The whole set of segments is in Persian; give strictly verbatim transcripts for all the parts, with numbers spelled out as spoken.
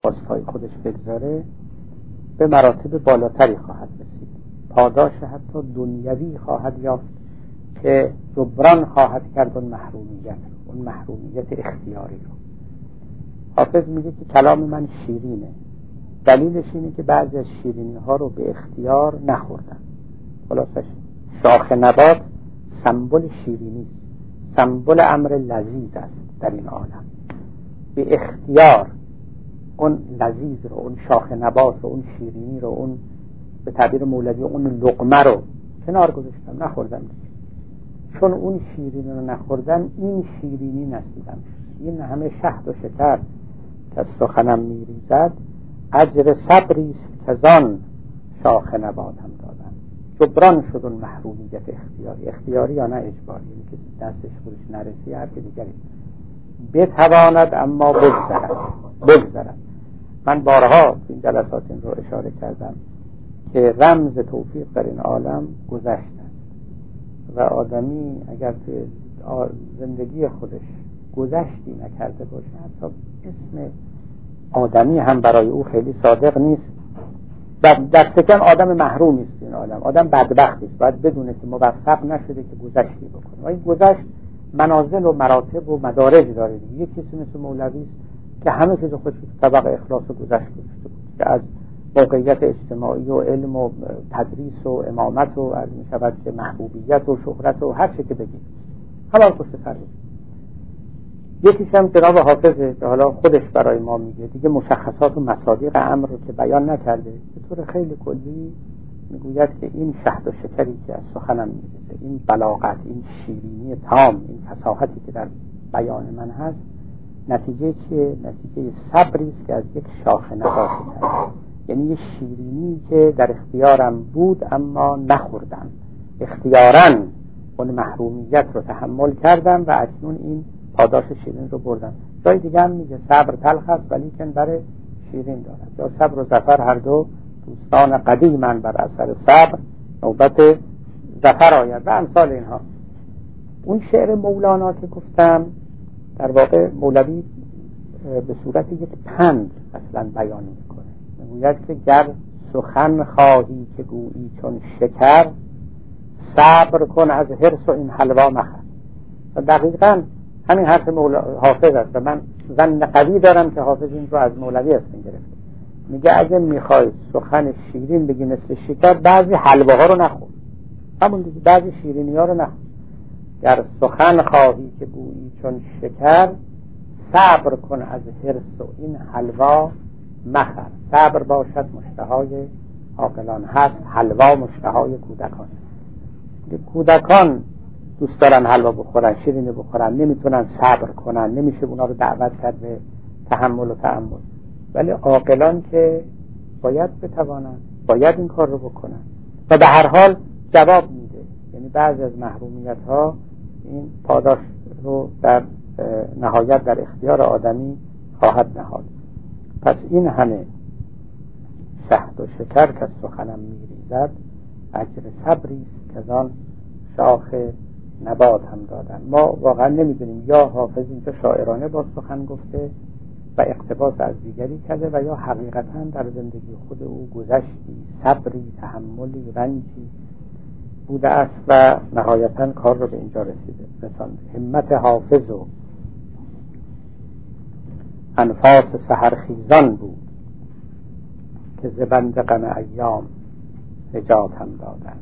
خواستهای خودش بگذاره به مراتب بالاتری خواهد رسید، پاداش حتی دنیوی خواهد یافت که جبران خواهد کرد اون محرومیت رو، اون محرومیت اختیاری رو. حافظ میگه که کلام من شیرینه، دلیلش اینه که بعضی از شیرینی ها رو به اختیار نخوردن. خلاصش شاخ نبات سمبل شیرینی، سمبل امر لذیذ است در این عالم. به اختیار اون لذیذ رو، اون شاخ نبات رو، اون شیرینی رو، اون به تعبیر مولوی اون لقمه رو کنار گذاشتم، نخوردم. چون اون شیرینی رو نخوردن این شیرینی نصیبم شد. این همه شهد و شکر که از سخنم میریزد اجر صبری است که زان شاخ نباتم دادن. جبران شد اون محرومیت اختیاری، اختیاری یا نه اجباری، یعنی که دستش خودش نرسی هر که دیگری بتواند اما بگذرد بگذرد من بارها این جلسات این رو اشاره کردم که رمز توفیق در این عالم گذشت است و آدمی اگر توی زندگی خودش گذشتی نکرده باشه، حتی اسم آدمی هم برای او خیلی صادق نیست. دست کم آدم محروم است این عالم، آدم بدبخت است، باید بدونه که موفق نشده که گذشتی بکنه. و این گذشت منازل و مراتب و مدارج داره. یک کسی مثل مولوی است که همه چیز خودش تو طبق اخلاص و گذشت گذاشته بود، که از موقعیت اجتماعی و علم و تدریس و امامت و از می شود که محبوبیت و شهرت و هر چی که بگید همه پشت سر بود. یکیش هم جناب حافظه که حالا خودش برای ما میگه دیگه مشخصات و مصادیق امر رو که بیان نکرده، به طور خیلی کلی میگوید که این شهد و شکری که از سخنم میریزه، این بلاغت، این شیرینی تام، این فصاحتی که در بیان من هست، نتیجه چیه؟ نتیجه صبری است که از یک شاخ نبات کرد. یعنی یه شیرینی که در اختیارم بود اما نخوردم، اختیاراً اون محرومیت رو تحمل کردم و اکنون این پاداش شیرین رو بردم. جای دیگه هم میگه صبر تلخ است ولی کن بر شیرین دارد. یا صبر و ظفر هر دو دوستان قدیمن، بر اثر صبر نوبت ظفر آید و امثال اینها. اون شعر مولانا که گفتم در واقع مولوی به صورت یک پند اصلا بیان میکنه. میگوید که گر سخن خواهی که گویی چون شکر، صبر کن از حرص و این حلوا مخور. و دقیقاً همین حرف حافظ است و من ظن قوی دارم که حافظ این رو از مولوی است گرفته. میگه اگه میخوای سخن شیرین بگی مثل شکر، بعضی حلواها رو نخور، همون دیگه بعضی شیرینی ها رو نخور. گر سخن خواهی که گویی چون شکر، صبر کن از حرص و این حلوا مخور. صبر باشد مشتهای عاقلان هست، حلوا مشتهای کودکان. کودکان دوست دارن حلوا بخورن، شیرینی بخورن، نمیتونن صبر کنن، نمیشه اونا رو دعوت کرد به تحمل و تأمل. ولی عاقلان که باید بتوانن، باید این کار رو بکنن و به هر حال جواب میده. یعنی بعضی از محرومیت ها این پاداش رو در نهایت در اختیار آدمی خواهد نهاد. پس این همه شهد و شکر که سخنم میریزد اجر صبری است که زان شاخ نبات هم دادن. ما واقعا نمیدونیم یا حافظ اینجا شاعرانه با سخن گفته و اقتباس از دیگری کرده و یا حقیقتا در زندگی خود او گذشتی، صبری، تحملی، رنجی بوده است و نهایتا کار رو به اینجا رسیده. مثلا همت حافظ و انفاس سحرخیزان بود که زبند غم ایام نجات هم دادن.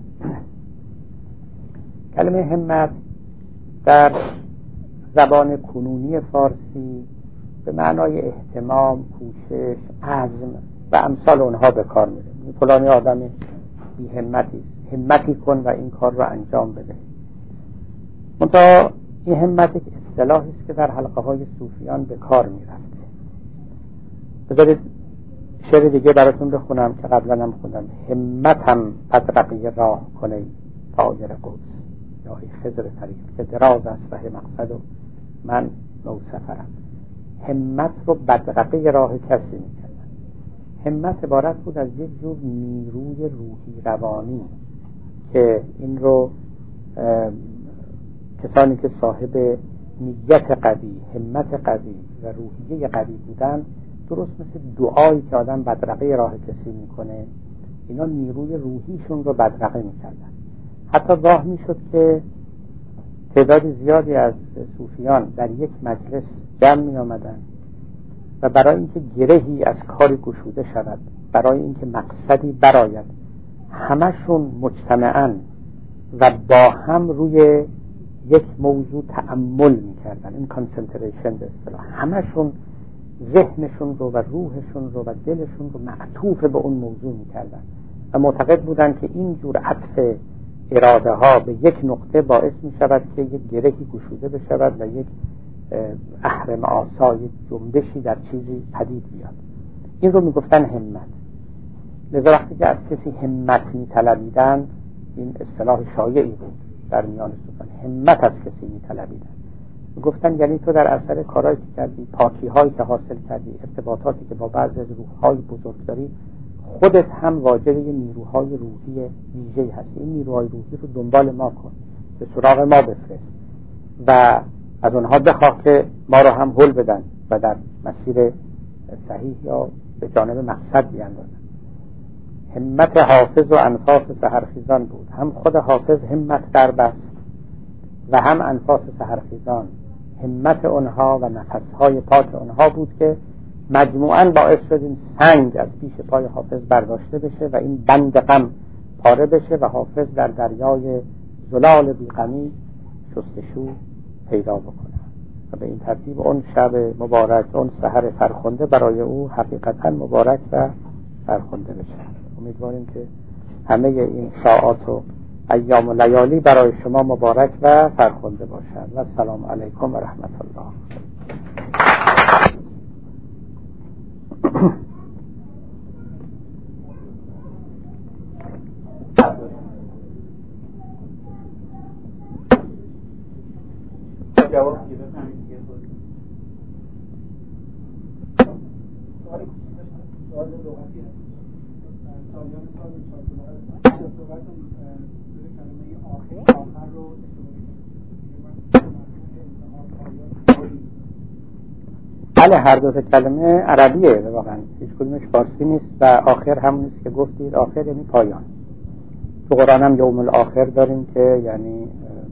کلمه همت در زبان کنونی فارسی به معنای اهتمام، کوشش، عزم و امثال اونها به کار میره. فلانی آدم بی همتی، همتی کن و این کار رو انجام بده. منتها این همت یک اصطلاحی است که در حلقه های صوفیان به کار میرفته. بذارید شعر دیگه براتون بخونم که قبلا هم خوندم. همتم بدرقی راه کنه طایر قدس، یا ای خضر طریق که دراز است ره مقصد و من نو سفرم. همت رو بدرقی راه کسی میکردن. همت عبارت بود از یک جور نیروی روحی روانی که این رو کسانی که صاحب نیت قوی، همت قوی و روحیه قوی بودن درست مثل دعایی که آدم بدرقه راه کسی میکنه، اینا نیروی روحیشون رو بدرقه میکردن. حتی راه میشد که تعداد زیادی از صوفیان در یک مجلس جمع می آمدن و برای اینکه گرهی از کاری گشوده شود، برای اینکه مقصدی براید، همشون مجتمعاً و با هم روی یک موضوع تأمل میکردن. این کانسنتریشن به اصطلاح، همشون ذهنشون رو و روحشون رو و دلشون رو معطوف به اون موضوع میکردن و معتقد بودن که این جور عطف اراده ها به یک نقطه باعث می شود که یک گرهی گشوده بشود و یک اهرم آسا، یک جنبشی در چیزی پدید بیاد. این رو می گفتن همت. لذا وقتی که از کسی همت می طلبیدن، این اصطلاح شایعی بود در میان صوفیان، همت از کسی می طلبیدن، می گفتن یعنی تو در اثر کارهایی که کردی، پاکی هایی که حاصل کردی، ارتباطاتی که با بعضی از روح‌های بزرگ داری، خودت هم واجد یه نیروهای روحی ویژه‌ای هستی. این نیروهای روحی رو دنبال ما کن، به سراغ ما بفرست و از اونها بخواه که ما رو هم هل بدن و در مسیر صحیح یا به جانب مقصد بیاندازن. همت حافظ و انفاس سحرخیزان بود. هم خود حافظ همت در بست و هم انفاس سحرخیزان، همت اونها و نفسهای پاک اونها بود که مجموعاً باعث شد این سنگ از پیش پای حافظ برداشته بشه و این بند غم پاره بشه و حافظ در دریای زلال بی‌غمی شستشو پیدا بکنه و به این ترتیب اون شب مبارک، اون سحر فرخنده برای او حقیقتاً مبارک و فرخنده بشه. امیدواریم که همه این ساعات و ایام و لیالی برای شما مبارک و فرخنده باشد و السلام علیکم و رحمت الله. جواب دیگه بفهمید دیگه خود سوالی سوال لغتی هست. سالیان سال چهارصد و صحبتون روی کلمه آخر آخر رو بله، هر دو تا کلمه عربیه واقعا، هیچ کدومش فارسی نیست و آخر همون نیست که گفتید. آخر یعنی پایان. تو قرآن هم یوم الاخر داریم که یعنی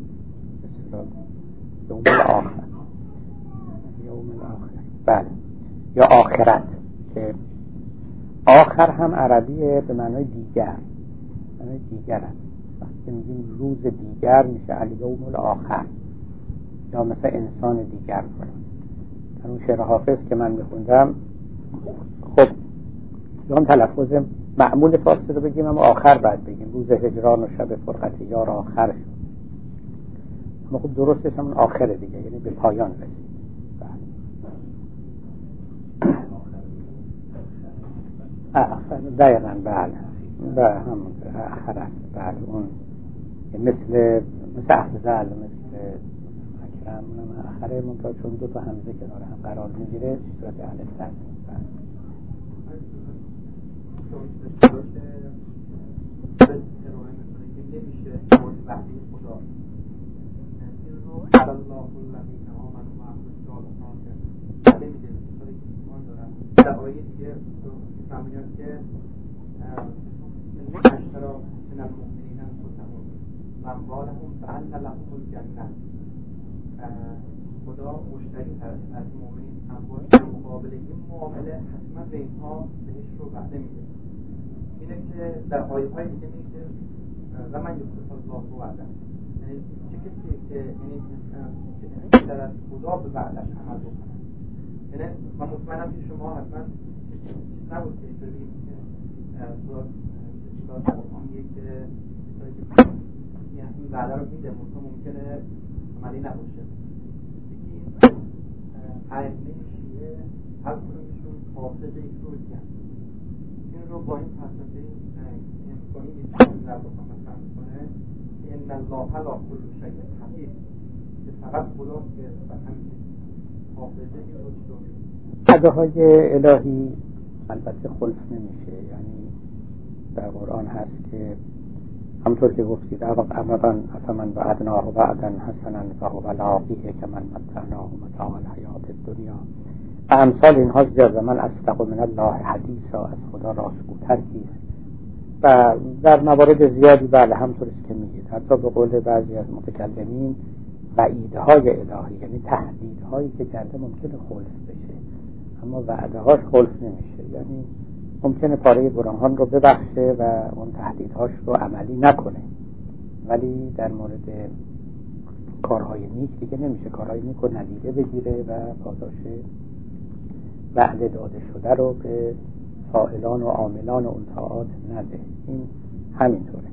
یوم الاخر، یوم الاخر بله، یا آخرت، که آخر هم عربیه به معنای دیگر، معنای دیگر است. وقتی میگیم روز دیگر میشه الیوم الاخر، یا مثلا انسان دیگر کنیم. در اون شعر حافظ که من میخوندم، خب اون تلفظ معمول فارسی رو بگیم اما آخر باید بگیم، روز هجران و شب فرقت یار آخر شد. اما خب درستش همون آخره دیگه، یعنی به پایان رسید. آخر دقیقاً بله بله همون آخر است. بله اون مثل مثل افضل، مثل اکرم، اونم آخره منتها چون دو تا همزه کنار هم قرار میگیره صورت الف در در آیه دیگه فهمیدن که اشترا من المؤمنین انفسهم و اموالهم بأن لهم الجنة، خدا مشتری هست از مؤمنین اموال در مقابل این معامله حتما به اینها بهش رو وعده میده. اینه که در آیه های دیگه میگه که و من یخلف الله وعده، یعنی چه کسی که یعنی در از خدا به وعدش عمل بکنه. یعنی من مطمئنم که شما حتما نبود که اینطوری بگیم که خدا در آن یک این وعده رو میده، ممکنه عملی نباشه. یکی ائمه شیعه هر کدومشون حافظ یک رو دیدن، این رو با این فلسفه امکانی میتونیم در بخوام مطرح میکنه که ان الله علی کل شیء حفیظ، که فقط خداست که بر همین حافظه این رو داره. وعده‌های الهی البته خلف نمیشه، یعنی در قرآن هست که همطور که گفتید ابدا افمن وعدناه وعدا حسنا فهو لاقیه کمن متعناه متاع الحیات الدنیا و امثال اینها زیاد. و من اصدق من الله حدیثا، از خدا راستگوتر کیست. و در موارد زیادی بله همطور است که میگید، حتی به قول بعضی از متکلمین وعیدهای الهی، یعنی تهدیدهایی که کرده ممکنه خلف بشه اما وعدهاش خلف نمیشه. یعنی ممکنه پاره گناهان رو ببخشه و اون تهدیدهاش رو عملی نکنه، ولی در مورد کارهای نیک دیگه نمیشه کارهای نیک رو ندیده بگیره و پاداش وعده داده شده رو به فاعلان و عاملان اون طاعات نده. این همینطوره.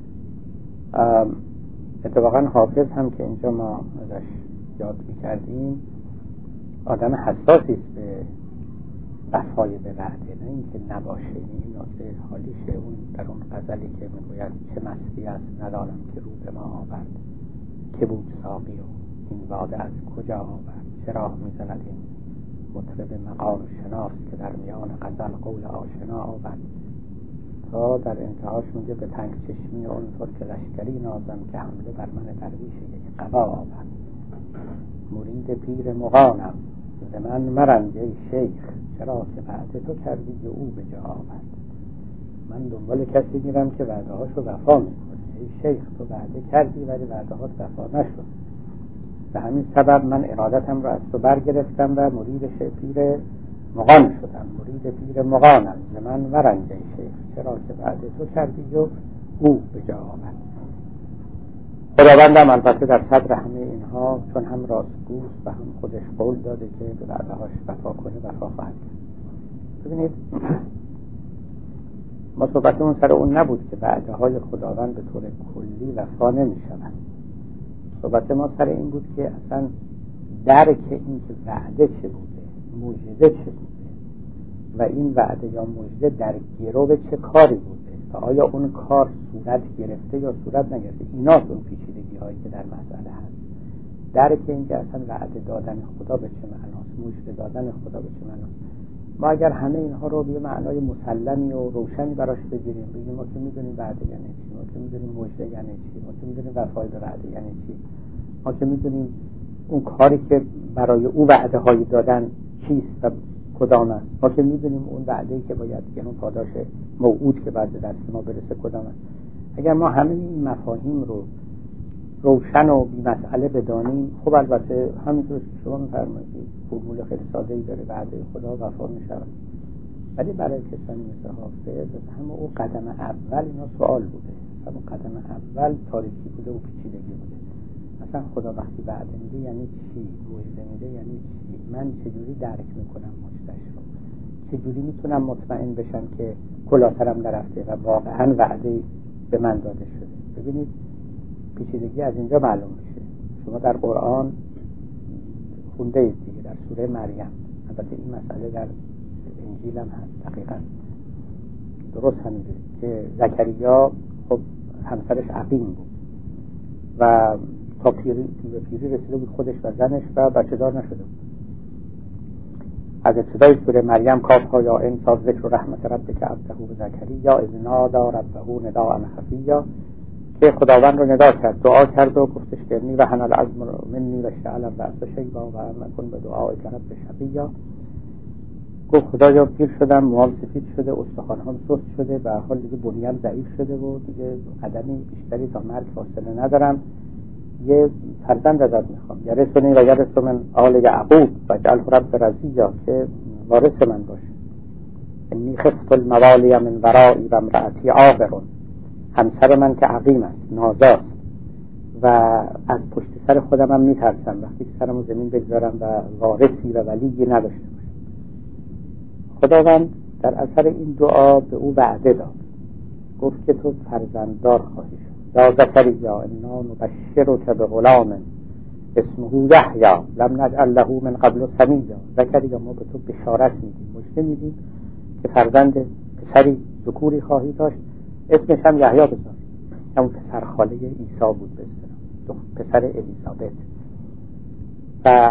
اتفاقا حافظ هم که اینجا ما ازش یاد میکردیم آدم حساسی است به وفای به وعده، نه اینکه نباشه. این نکته حالیشه. اون در اون غزلی که میگوید چه مستی است ندانم که رو به ما آورد، که بود ساقی و این باده از کجا آورد، چرا میزند این مطرب مقام شناس که در میان غزل قول آشنا آورد. تا در انتهاش میگه به تنگ چشمی اون طور که لشکری نازم که حمله بر من درویش یک قبا آورد. مرید پیر مغانم ز من مرنج ای شیخ، چرا که وعده تو کردی و او به جا آورد. من دنبال کسی میرم که وعده هاشو وفا میکنه. ای شیخ تو وعده کردی ولی وعده هات وفا نشد. به همین سبب من ارادتم رو از تو برگرفتم و مرید پیر مغان شدم. مرید پیر مغانم ز من مرنج ای شیخ، چرا که وعده تو کردی و او به جا آورد. خداوندم البته در صدر همه اینها چون هم راستگوست و هم خودش قول داده که به وعده هاش وفا کنه وفا خواهد کرد. ببینید ما صحبتمون سر اون نبود که وعده های خداوند به طور کلی وفا نمی شود. صحبت ما سر این بود که اصلا درک این که وعده چه بوده، مژده چه بوده و این وعده یا مژده در گرو چه کاری بوده و آیا اون کار صورت گرفته یا صورت نگرفته. ایناست اون پیچیدگی هایی که در مسئله هست. درک این که اصلا وعده دادن خدا به چه معناست، مژده دادن خدا به چه معناست. ما اگر همه اینها رو به معنای مسلمی و روشنی براش بگیریم، بگیم ما که میدونیم وعده یعنی چی، ما که میدونیم مژده یعنی چی، ما که میدونیم وفای به وعده یعنی چی، ما که میدونیم اون کاری که برای او وعده هایی دادن چیست و کدام است، ما که میدونیم اون وعده‌ای که باید یعنی اون پاداش موعود که بعد دست ما برسه کدام است. اگر ما همه این مفاهیم رو روشن و بی مسئله بدانیم، خب البته همینطور که شما می‌فرمایید فرمول خیلی ساده‌ای داره، وعده خدا وفا می‌شود. ولی برای کسانی مثل حافظ همه او قدم اول اینا سوال بوده. همون قدم اول تاریکی بوده و پیچیدگی بوده. مثلا خدا وقتی وعده میده یعنی چی؟ مژده میده یعنی چی؟ من چجوری درک میکنم مژده‌اش رو؟ چجوری میتونم مطمئن بشم که کلاترم نرفته و واقعا وعده به من داده شده؟ ببینید پیچیدگی از اینجا معلوم میشه. شما در قرآن خونده اید دیگه، در سوره مریم. البته این مسئله در انجیل هم هست دقیقاً درست همینجوری که زکریا خب همسرش عقیم بود و تا پیری به پیری رسیده بود خودش و زنش و بچه دار نشده بود. از ابتدای سوره مریم کاف ها یا این صاف ذکر رحمت ربک عبده به زکریا اذ نادى ربه نداء خفیا که خداوند رو ندا کرد، دعا کرد و گفتش که انی وهن العظم منی و اشتعل الرأس شیبا و لم اکن بدعائک رب شقیا. گفت خدایا پیر شدم، موام سفید شده، استخوان‌هام سست شده، به هر حال دیگه بنیه‌ام ضعیف شده و دیگه قدمی بیشتری تا مرگ فاصله ندارم. یه فرزند ازت میخوام، یرثنی و یرث من آل یعقوب واجعله رب رضیا، که وارث من باشه. انی خفت الموالی من ورایی و امرأتی عاقر، همسر من که عقیم است، نازاست و از پشت سر خودم هم میترسم وقتی که سرمو زمین بگذارم و وارثی و ولی نداشته باشم. خداوند در اثر این دعا به او وعده داد، گفت که تو فرزنددار خواهی شد. یا زکریا انا نبشرک بغلام اسمه یحیی لم نجعل له من قبل سمیا. زکریا ما به تو بشارت میدیم، مژده میدیم که فرزند پسری ذکوری خواهی داشت، اسمش هم یحیی بذار. همون پسر خاله عیسی بود به اصطلاح، پسر الیزابت. و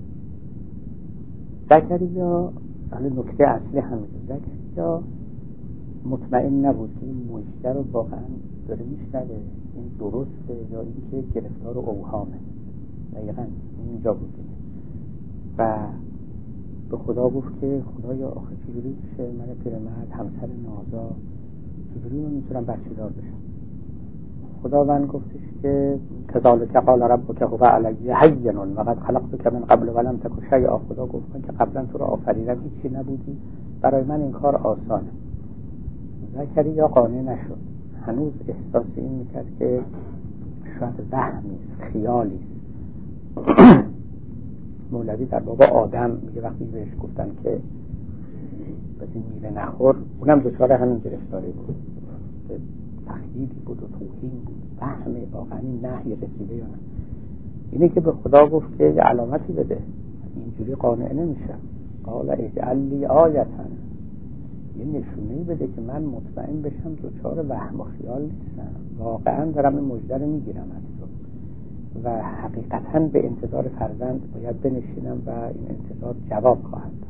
زکریا حالا نکته اصلی همینه، زکریا مطمئن نبود که این مژده رو واقعا داره میشنوه، این درسته یا اینکه گرفتار اوهامه. دقیقاً اینجا بود و به خدا گفت که خدایا آخه چجوری میشه من پیرمرد همسر نازا چجوری من میتونم بچه دار بشم؟ خداوند گفتش که کذالک قال ربک هو علی هین و قد خلقتک من قبل ولم تک شیئا. خدا گفت که قبلا تو رو آفریدم هیچی نبودی، برای من این کار آسانه. زکریا قانع نشد، هنوز احساس این میکرد که شاید وهمی است، خیالی است. مولوی در باب آدم میگه وقتی بهش گفتن که بس این میوه نخور، اونم دچار همین گرفتاری بود، تخییلی بود و توهین بود، وهمه واقعا این نهی رسیده یا نه. اینه که به خدا گفت که یه علامتی بده، اینجوری قانع نمیشم. قال اجعل لی آیة، یه نشونه‌ای بده که من مطمئن بشم دچار وهم و خیال نیستم، واقعا دارم این مژده رو میگیرم از تو و حقیقتا به انتظار فرزند باید بنشینم و این انتظار جواب خواهد داد.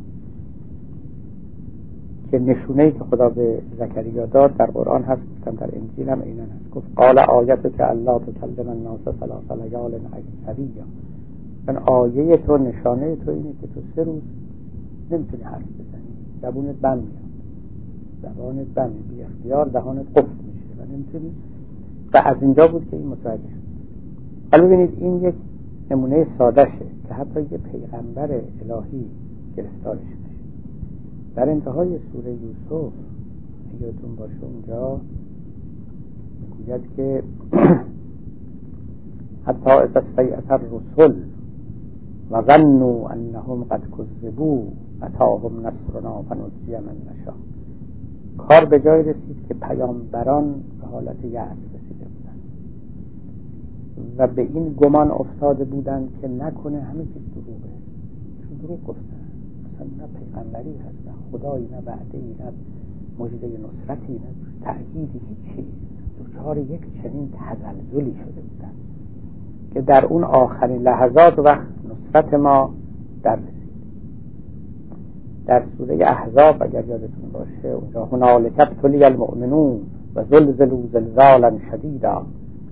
که نشونه‌ای که خدا به زکریا داد در قرآن هست، گفتم در انجیل هم عیناً هست. گفت قال آیتک الا تکلم الناس ثلاث لیال سویا. من آیه تو، نشانه تو اینه که تو سه روز نمیتونی حرف بزنی، زبونت بند میاد، زبانت بند، بی اختیار دهانت قفل میشه و نمیتونی. و از اینجا بود که این متوجه شد. حالا ببینید این یک نمونه سادهشه که حتی یه پیغمبر الهی گرفتارش میشه. در انتهای سوره یوسف یادتون باشه اونجا میگوید که حتی اذا استیأس الرسل و ظنوا انهم قد کذبوا اتاهم نصرنا فنجی من نشاء. کار به جای رسید که پیامبران به حالت یأس رسیده بودند و به این گمان افتاده بودند که نکنه همه چیز دروغه، چون دروغ گفتن، اصلا نه پیغمبری هست، نه خدایی، نه وعده‌ای، نه مژده نصرتی، نه تأییدی، هیچی. دچار یک چنین تزلزلی شده بودند که در اون آخرین لحظات وقت نصرت ما در رسید. در سوره احزاب اگر یادتون باشه اونجا هنالک ابتلی المؤمنون و زلزلوا زلزالا شدیدا.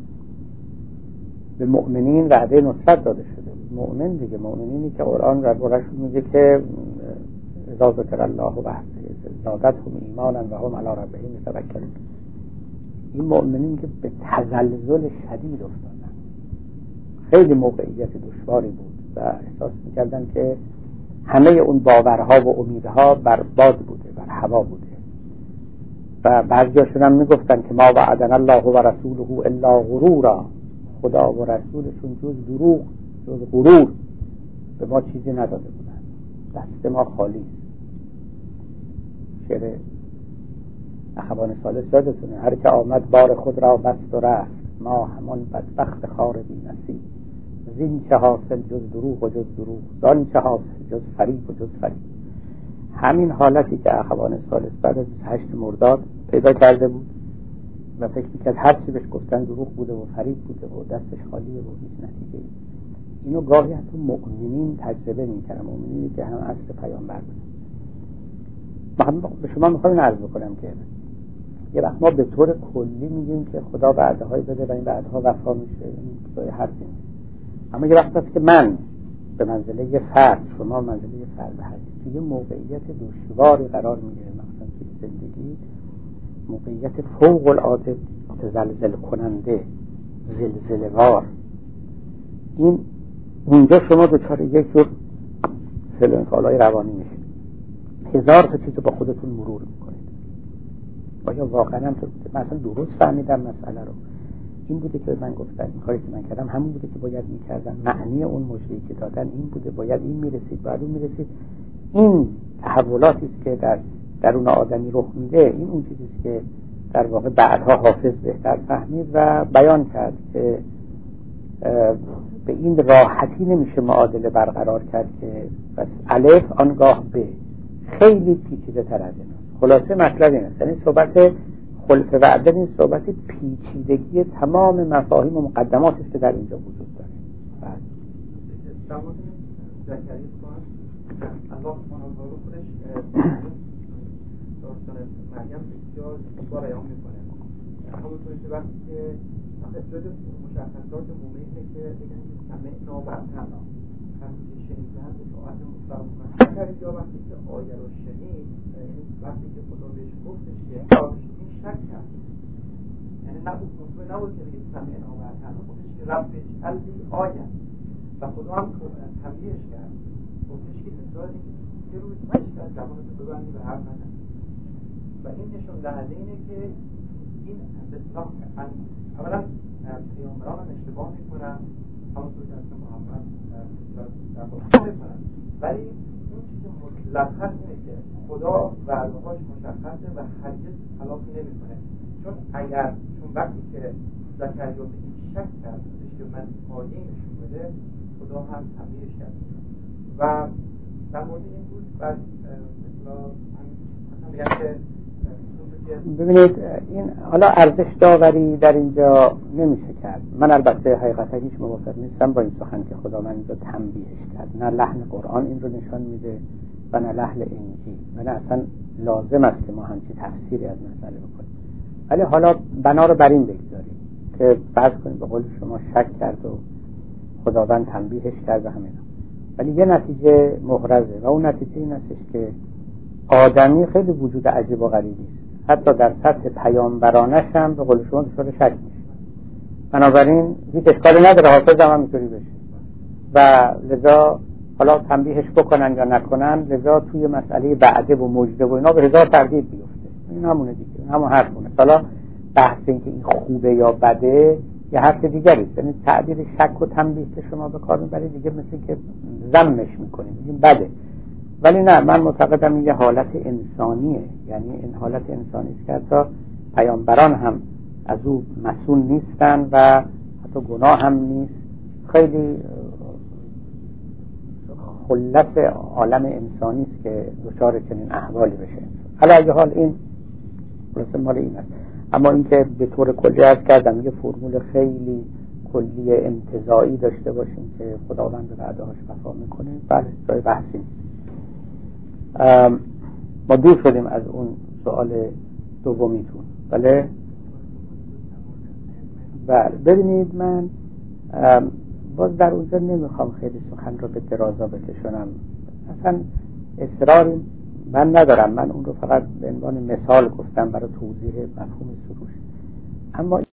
به مؤمنین وعده نصرت داده شده. مؤمن دیگه، مؤمنینی که قرآن ربورش میگه که اذا ذکر الله وحده زادتهم ایمانا و هم علی ربهم یتوکلون. این مؤمنین که به تزلزل شدید افتادن، خیلی موقعیت دشواری بود و احساس میکردن که همه اون باورها و امیدها بر باد بوده، بر هوا بوده. و بعضیاشون هم میگفتن که ما وعدنا الله و رسوله الا غرورا. خدا و رسولشون جز دروغ، جز غرور به ما چیزی نداده بودن، دست ما خالی. شعر اخوان ثالث یادتونه، هر که آمد بار خود را بست و رفت، ما همان بدبخت خار بی نصیب. زین چه حاصل جز دروغ و جز دروغ، زان چه حاصل جز فریب و جز فریب. همین حالتی که اخوان ثالث بعد از هشت مرداد پیدا کرده بود و فکر میکرد هر چی بهش گفتن دروغ بوده و فریب بوده و دستش خالیه و هیچ نتیجه‌ای. اینو گاهی حتی مؤمنین تجربه میکنن، مؤمنینی که هم اصل پیامبر بودن. به شما میخوام عرض بکنم که یه وقت ما به طور کلی میگیم که خدا وعده‌های داده و این وعده‌ها وفا میشه، این چیزای حرفی. اما یه وقت هست که من به منزله یه فرد، شما منزله یه فرد هستید، توی موقعیت دشواری قرار میگیره، مثلا توی زندگی موقعیت فوق العاده متزلزل کننده، زلزله‌وار. این اونجا شما دچار یک جور فعل و انفعال‌های روانی میشید، هزار تا چیز با خودتون مرور میکنید. آیا واقعا هم مثلا درست فهمیدم مسئله رو؟ این بوده که من گفتم این کاری که من کردم همون بوده که باید میکردم، معنی اون مژده‌ای که دادن این بوده، باید این میرسید، باید اون میرسید. این تحولاتی است که در درون آدمی رخ میده. این اون چیزی است که در واقع بعدها حافظ بهتر فهمید و بیان کرد که به این راحتی نمیشه معادله برقرار کرد که بس الف آنگاه ب، خیلی پیچیده تر از این. خلاصه مطلب این است، یعنی صحبت خلف وعده این صحبت پیچیدگی تمام مفاهیم و مقدماتی است که در اینجا وجود داره. بعد زمان زکریا خواهد الله سبحانه و تعالی خودش داستان مریم بسیار زیبا بیان میکنه. همونطوری که وقتی که جز مشخصات مومنه که بگن که سمعنا و اطعنا، وقتی که شنیدن اطاعت مطلق میکنن. اگر یا وقتی که آیه رو شنید، یعنی وقتی که خدا بهش گفتش که این شک کرد، یعنی نبود مطمئن نبود که بگه سمعنا و اطعنا، خودش که رب اجعل لی آیه و خدا هم تنبیهش کرد، گفتش که نسالی که روی مشت از زبانت ببندی و حرف نزن. و این نشون دهنده اینه که این به اصطلاح اولا پیامبران هم اشتباه میکنن، همونطور که اصلا محمد در واقع میکنن، ولی اون چیزی مطلقاً اینه که خدا وعده‌هاش مشخصه و هرگز خلافی نمیکنه. چون اگر چون وقتی که زکریا به این شک کرد که من آیه نشون بده، خدا هم تنبیهش کرد و در مورد این بود. بعد مثلا مثلا میگن که ببینید این حالا ارزش داوری در اینجا نمیشه کرد. من البته حقیقتا هیچ موافق نیستم با این سخن که خدا من اینجا تنبیهش کرد. نه لحن قرآن این رو نشان میده و نه لحن انجیل و نه اصلا لازم است که ما همچی تفسیری از مسئله بکنیم. ولی حالا بنا رو بر این بگذاریم که فرض کنیم به قول شما شک کرد و خداوند تنبیهش کرد و همینا، ولی یه نتیجه محرزه و اون نتیجه این استش که آدمی خیلی وجود عجیب و غریبی است. حتی در سطح پیامبرانش هم به قول شما دچار شک میشه. بنابراین هیچ اشکالی نداره حافظ هم اینطوری بشه و لذا حالا تنبیهش بکنن یا نکنن، لذا توی مسئله وعده و مژده و اینا به هزار تردید بیفته. این همونه دیگه، این همون حرفونه. حالا بحث این که این خوبه یا بده یه حرف دیگری است. یعنی تعبیر شک و تنبیه که شما به کار میبرید دیگه مثل که ذمش میکنید، میگیم بده. ولی نه، من معتقدم این یه حالت انسانیه. یعنی این حالت انسانی است که حتی پیامبران هم از او مسئول نیستن و حتی گناه هم نیست. خیلی خلص عالم انسانی است که دچار چنین احوالی بشه. حالا اگه حال این خلاصه مال این است. اما اینکه به طور کلی عرض کردم یه فرمول خیلی کلی انتزاعی داشته باشیم که خداوند به وعده‌هاش وفا میکنه، بله جای بحثی نیست. ما دور شدیم از اون سوال دومیتون. بله بله ببینید من باز در اونجا نمیخوام خیلی سخن رو به درازا بکشونم، اصلا اصراری من ندارم. من اون رو فقط به عنوان مثال گفتم برای توضیح مفهوم سروش. اما